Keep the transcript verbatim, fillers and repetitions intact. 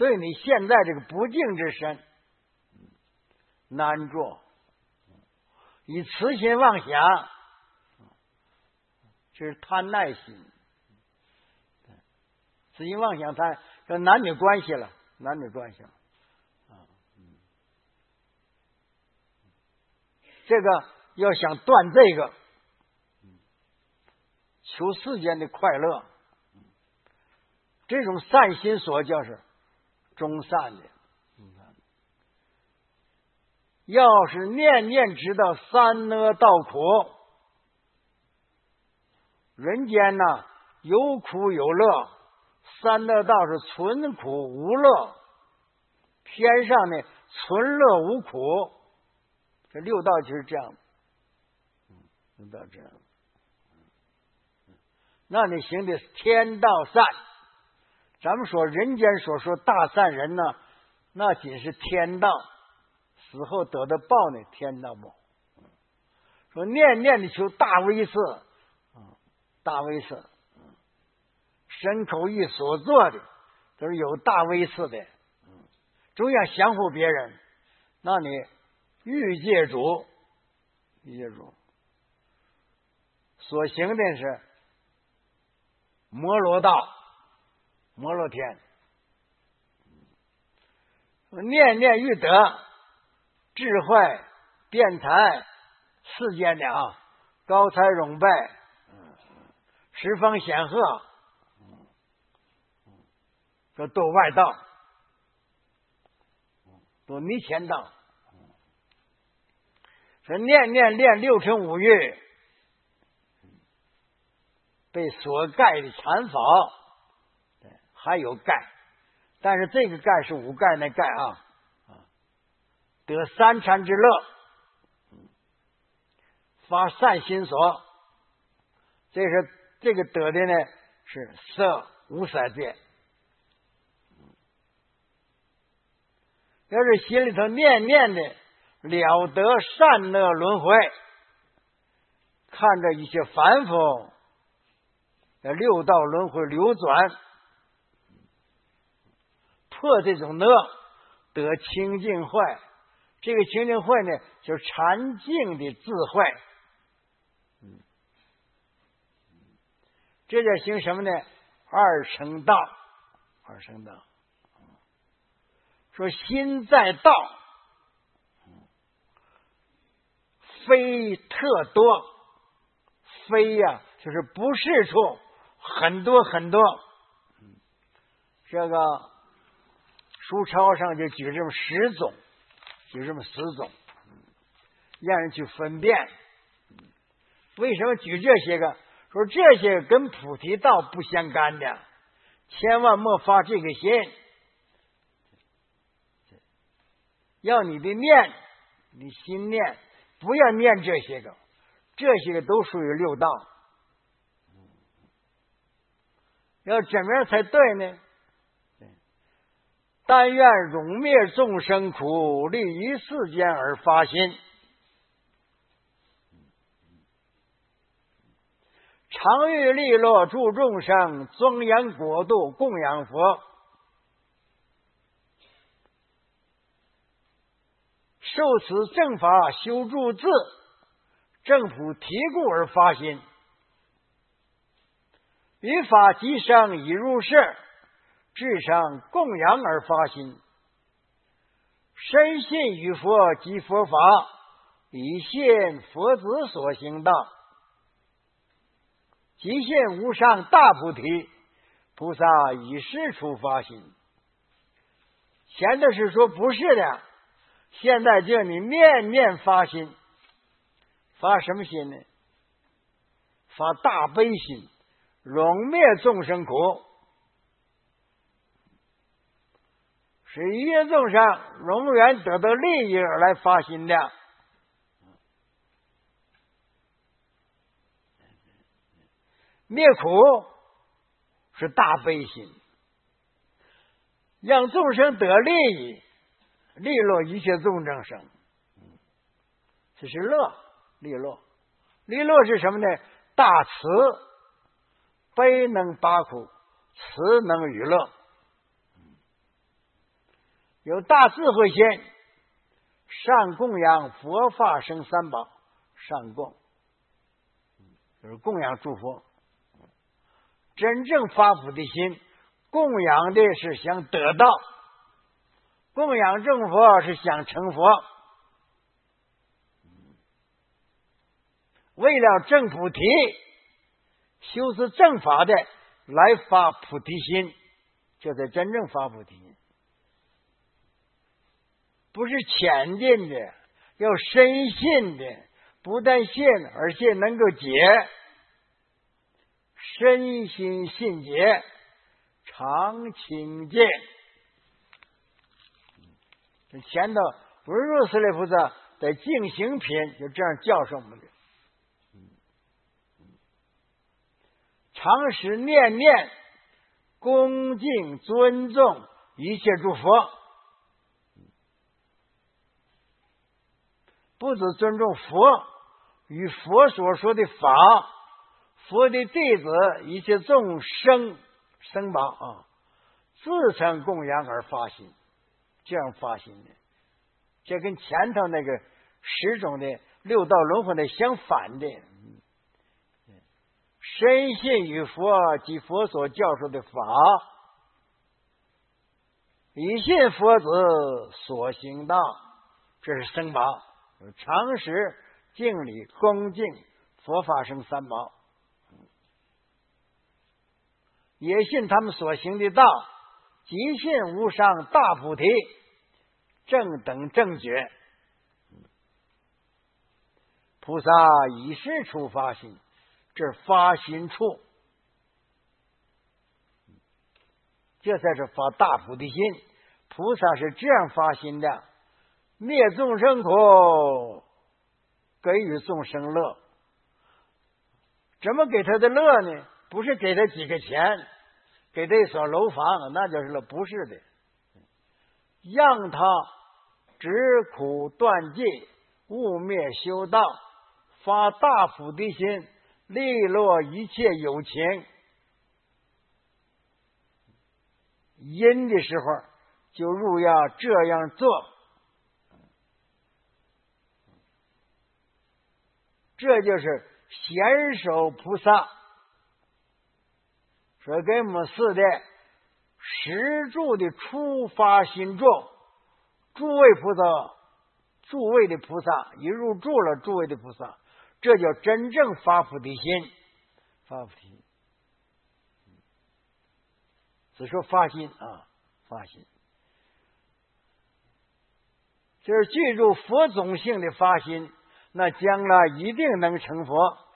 对你现在这个不净之身难着，以慈心妄想，这是贪爱心。慈心妄想贪，这男女关系了，男女关系了。这个要想断这个，求世间的快乐，这种善心所叫是中善的。要是念念知道三恶道苦，人间呢有苦有乐，三恶道是存苦无乐，天上呢存乐无苦。这六道就是这样，六道这样。那你行的天道善，咱们说人间所说大善人呢，那仅是天道，死后得的报呢，天道报。说念念的求大威色，大威色，身口意所做的都是有大威色的，总想降服别人，那你欲界主，欲界主所行的是摩罗道，摩罗天。念念欲得智慧辩才世间的啊高才荣备，十方显赫，这堕外道，堕迷前道。说念念练六尘五欲，被所盖的禅法，还有盖，但是这个盖是五盖那盖啊，得三禅之乐，发善心所，这是这个得的呢是色无色界。要是心里头念念的了得善恶轮回，看着一些凡夫在六道轮回流转，破这种恶，得清净慧。这个清净慧呢，就是禅净的智慧。这叫行什么呢？二乘道，二乘道。说心在道，非特多，非呀、啊，就是不是处很多很多。这个书抄上就举这么十种，举这么十种，让人去分辨。为什么举这些个？说这些跟菩提道不相干的，千万莫发这个心。要你的念，你心念，不要念这些个，这些个都属于六道。要怎么样才对呢？但愿永灭众生苦，利于世间而发心。常欲利乐助众生，庄严国度供养佛。受此正法修诸智，政府提故而发心。于法即生以入世，智上供养而发心。深信于佛及佛法，以现佛子所行道。即现无上大菩提，菩萨以是处发心。前的是说不是的，现在叫你念念发心。发什么心呢？发大悲心，永灭众生苦，使一切众生永远得到利益而来发心的。灭苦是大悲心，让众生得利益，利落一切众生生，这是乐，利落。利落是什么呢？大慈，悲能拔苦，慈能娱乐。 有大智慧心，上供养佛法僧三宝，上供就是供养诸佛。真正发菩提心，供养的是想得道，供养正佛是想成佛。为了正菩提，修持正法的来发菩提心，这才真正发菩提心。不是浅见的，要深信的，不但信，而且能够解。身心信解，常清净。这前头文殊师利菩萨在净行品就这样教授我们的。常时念念恭敬尊重一切诸佛，不只尊重佛与佛所说的法，佛的弟子一切众生生宝啊，自成供养而发心，这样发心的，这跟前头那个十种的六道轮回的相反的。深信于佛及佛所教授的法，以信佛子所行道，这是僧宝。常时敬礼恭敬佛法僧三宝，也信他们所行的道，即信无上大菩提正等正觉。菩萨以是处发心，这是发心处，这才是发大菩提心。菩萨是这样发心的：灭众生苦，给予众生乐。怎么给他的乐呢？不是给他几个钱，给他一所楼房，那就是乐，不是的。让他止苦断戒，悟灭修道，发大菩提心，利落一切有情。因的时候就入要这样做，这就是显手菩萨说给我们四的十住的初发心咒。诸位菩萨，诸位的菩萨一入住了，诸位的菩萨，这叫真正发菩提心。发菩提心只说发心啊，发心就是记住佛种性的发心，那将来一定能成佛。